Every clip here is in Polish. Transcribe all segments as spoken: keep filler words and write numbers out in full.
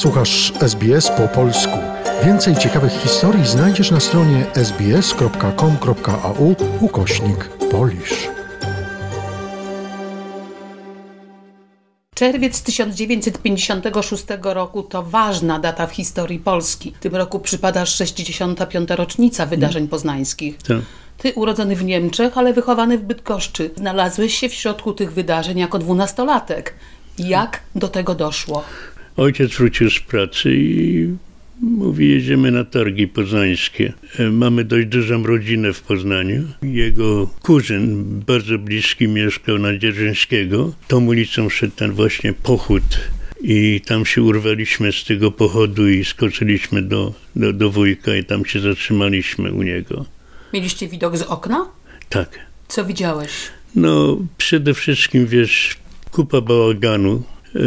Słuchasz S B S po polsku. Więcej ciekawych historii znajdziesz na stronie sbs.com.au ukośnik Polish. Czerwiec tysiąc dziewięćset pięćdziesiątego szóstego roku to ważna data w historii Polski. W tym roku przypada sześćdziesiąta piąta rocznica wydarzeń poznańskich. Tak. Ty, urodzony w Niemczech, ale wychowany w Bydgoszczy, znalazłeś się w środku tych wydarzeń jako dwunastolatek. Jak do tego doszło? Ojciec wrócił z pracy i mówi, jedziemy na targi poznańskie. Mamy dość dużą rodzinę w Poznaniu. Jego kuzyn, bardzo bliski, mieszkał na Dzierżyńskiego. Tą ulicą szedł ten właśnie pochód i tam się urwaliśmy z tego pochodu i skoczyliśmy do, do, do wujka i tam się zatrzymaliśmy u niego. Mieliście widok z okna? Tak. Co widziałeś? No, przede wszystkim, wiesz, kupa bałaganu.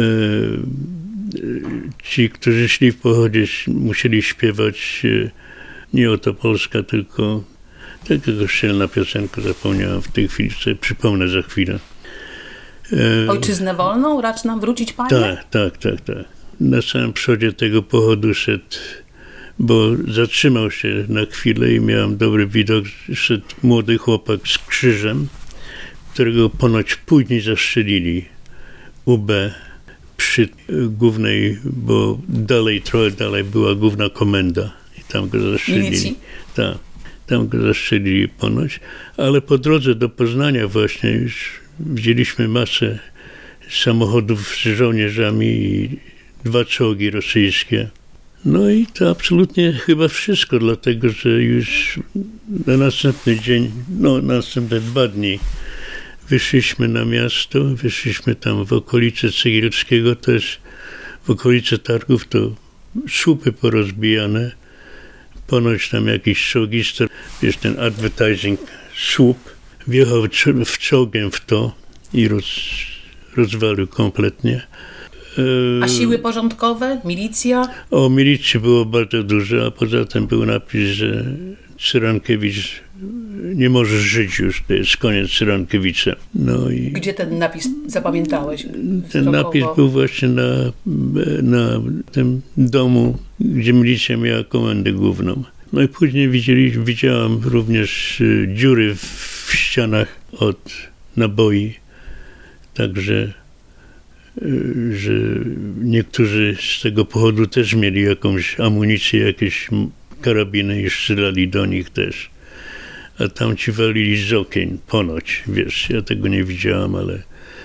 Ci, którzy szli w pochodzie, musieli śpiewać nie Oto Polska, tylko taka kościelna piosenka, zapomniałem w tej chwili, sobie przypomnę za chwilę. Ojczyznę wolną, racz nam wrócić, Panie? Tak, tak, tak, tak. Na samym przodzie tego pochodu szedł, bo zatrzymał się na chwilę i miałem dobry widok, szedł młody chłopak z krzyżem, którego ponoć później zastrzelili U B przy głównej, bo dalej, trochę dalej była główna komenda i tam go zastrzelili. Milicji? Tak, tam go zastrzelili ponoć, ale po drodze do Poznania właśnie już widzieliśmy masę samochodów z żołnierzami i dwa czołgi rosyjskie. No i to absolutnie chyba wszystko, dlatego że już na następny dzień, no na następne dwa dni wyszliśmy na miasto, wyszliśmy tam w okolice Cegielskiego, też w okolice targów, to słupy porozbijane, ponoć tam jakiś czołgista, wiesz, ten advertising słup, wjechał w czołgiem w to i roz, rozwalił kompletnie. A siły porządkowe? Milicja? O milicji było bardzo dużo, a poza tym był napis, że Cyrankiewicz nie możesz żyć już, to jest koniec Cyrankiewicza. No i gdzie ten napis zapamiętałeś? Ten napis był właśnie na, na tym domu, gdzie milicja miała komendę główną. No i później widzieli, widziałam również dziury w ścianach od naboi, także że niektórzy z tego powodu też mieli jakąś amunicję, jakieś karabiny i strzelali do nich też. A tam ci walili z okien, ponoć, wiesz, ja tego nie widziałam, ale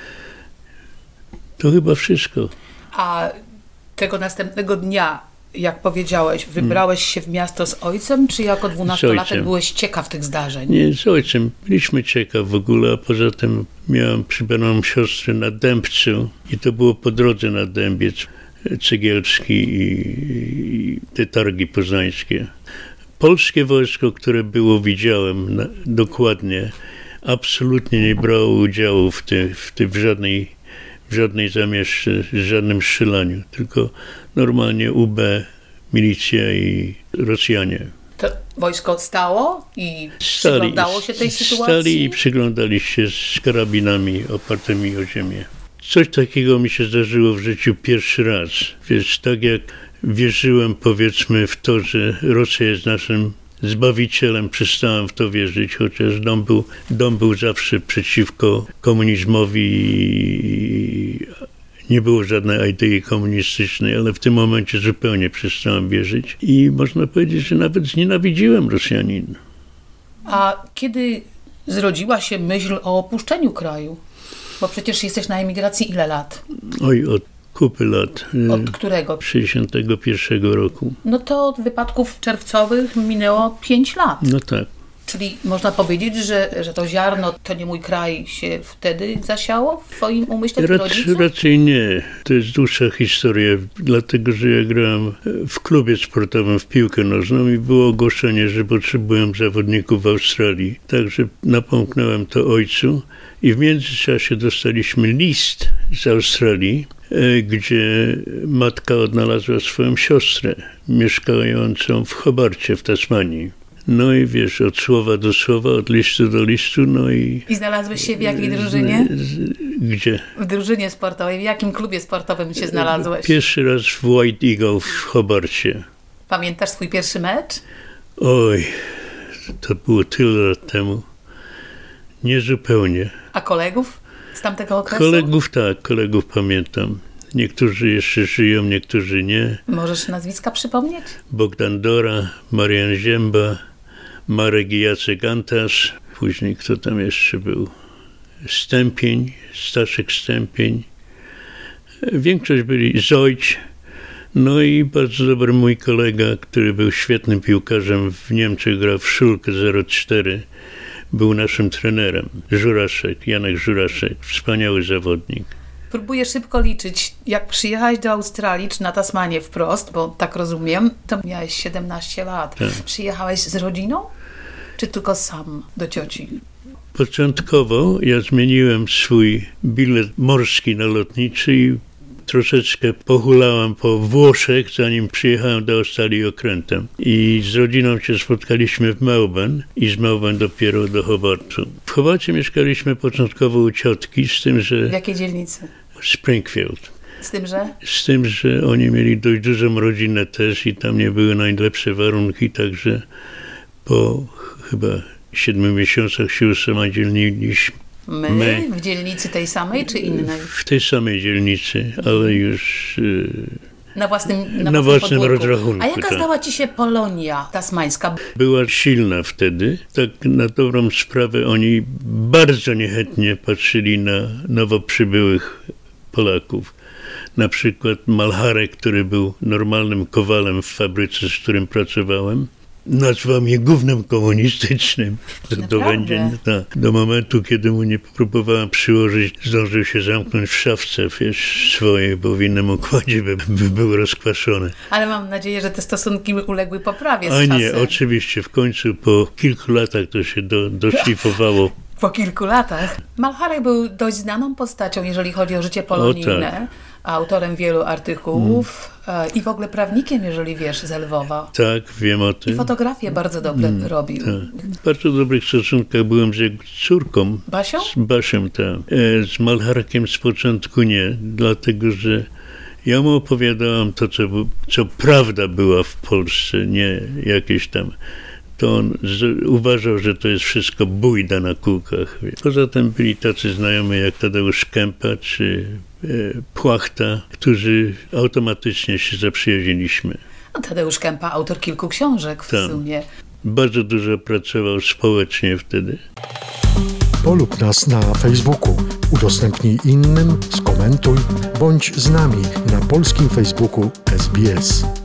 to chyba wszystko. A tego następnego dnia, jak powiedziałeś, wybrałeś się w miasto z ojcem, czy jako dwunastolatek byłeś ciekaw tych zdarzeń? Nie, z ojcem. Byliśmy ciekaw w ogóle, a poza tym miałem przybraną siostrę na Dębcu i to było po drodze na Dębiec Cegielski i, i te targi poznańskie. Polskie wojsko, które było, widziałem na, dokładnie, absolutnie nie brało udziału w, ty, w, ty, w żadnej, w żadnej zamieszce, w żadnym strzelaniu, tylko normalnie U B, milicja i Rosjanie. To wojsko stało i stali, przyglądało się tej sytuacji? Stali i przyglądali się z karabinami opartymi o ziemię. Coś takiego mi się zdarzyło w życiu pierwszy raz. Więc tak jak wierzyłem, powiedzmy, w to, że Rosja jest naszym zbawicielem, przestałem w to wierzyć, chociaż dom był, dom był zawsze przeciwko komunizmowi i nie było żadnej idei komunistycznej, ale w tym momencie zupełnie przestałem wierzyć i można powiedzieć, że nawet znienawidziłem Rosjanin. A kiedy zrodziła się myśl o opuszczeniu kraju? Bo przecież jesteś na emigracji ile lat? Oj, od kupy lat. Od którego? sześćdziesiątego pierwszego roku. No to od wypadków czerwcowych minęło pięć lat. No tak. Czyli można powiedzieć, że, że to ziarno, to nie mój kraj się wtedy zasiało w twoim umyśle, w Rac, raczej nie. To jest dłuższa historia, dlatego że ja grałem w klubie sportowym w piłkę nożną i było ogłoszenie, że potrzebują zawodników w Australii. Także napomknąłem to ojcu i w międzyczasie dostaliśmy list z Australii, gdzie matka odnalazła swoją siostrę mieszkającą w Hobarcie w Tasmanii. No i wiesz, od słowa do słowa, od listu do listu, no i... I znalazłeś się w jakiej drużynie? Gdzie? W drużynie sportowej. W jakim klubie sportowym się znalazłeś? Pierwszy raz w White Eagle w Hobarcie. Pamiętasz swój pierwszy mecz? Oj, to było tyle lat temu. Niezupełnie. A kolegów z tamtego okresu? Kolegów tak, kolegów pamiętam. Niektórzy jeszcze żyją, niektórzy nie. Możesz nazwiska przypomnieć? Bogdan Dora, Marian Zięba, Marek i Jacek Antas. Później kto tam jeszcze był? Stępień, Staszek Stępień. Większość byli Zojć. No i bardzo dobry mój kolega, który był świetnym piłkarzem w Niemczech, grał w Szulkę zero cztery. Był naszym trenerem. Żuraszek, Janek Żuraszek. Wspaniały zawodnik. Próbuję szybko liczyć. Jak przyjechałeś do Australii, czy na Tasmanię wprost, bo tak rozumiem, to miałeś siedemnaście lat. Tak. Przyjechałeś z rodziną? Czy tylko sam do cioci? Początkowo ja zmieniłem swój bilet morski na lotniczy i troszeczkę pohulałem po Włoszech, zanim przyjechałem do Australii okrętem. I z rodziną się spotkaliśmy w Melbourne i z Melbourne dopiero do Hobartu. W Hobarcie mieszkaliśmy początkowo u ciotki, z tym, że... W jakiej dzielnicy? Springfield. Z tym, że? Z tym, że oni mieli dość dużą rodzinę też i tam nie były najlepsze warunki, także po chyba siedmiu miesiącach się usamodzielniliśmy. My? My. W dzielnicy tej samej, czy innej? W tej samej dzielnicy, ale już e, Na własnym, na na własnym własnym podwórku. rozrachunku. A jaka tak. zdała ci się Polonia tasmańska? Była silna wtedy. Tak na dobrą sprawę oni bardzo niechętnie patrzyli na nowo przybyłych Polaków. Na przykład Malcharek, który był normalnym kowalem w fabryce, z którym pracowałem, nazwał mnie gównem komunistycznym. To, to Naprawdę? będzie, tak. Do momentu, kiedy mu nie próbowałem przyłożyć, zdążył się zamknąć w szafce, wiesz, swojej, bo w innym układzie by, by był rozkwaszony. Ale mam nadzieję, że te stosunki uległy poprawie z A czasem. nie, oczywiście, w końcu po kilku latach to się do, doszlifowało. Po kilku latach. Malcharek był dość znaną postacią, jeżeli chodzi o życie polonijne. O, tak. Autorem wielu artykułów e, i w ogóle prawnikiem, jeżeli wiesz, z Lwowa. Tak, wiem o I tym. fotografie bardzo dobre robił. Tak. W bardzo dobrych stosunkach byłem z jego córką. Basią? Z Basią, tak. E, Z Malcharkiem z początku nie, dlatego że ja mu opowiadałem to, co, co prawda była w Polsce, nie jakieś tam. To on z, uważał, że to jest wszystko bójda na kółkach. Poza tym byli tacy znajomi jak Tadeusz Kępa czy e, Płachta, którzy automatycznie się zaprzyjaźniliśmy. No, Tadeusz Kępa, autor kilku książek w Tak. sumie. Bardzo dużo pracował społecznie wtedy. Polub nas na Facebooku, udostępnij innym, skomentuj, bądź z nami na polskim Facebooku S B S.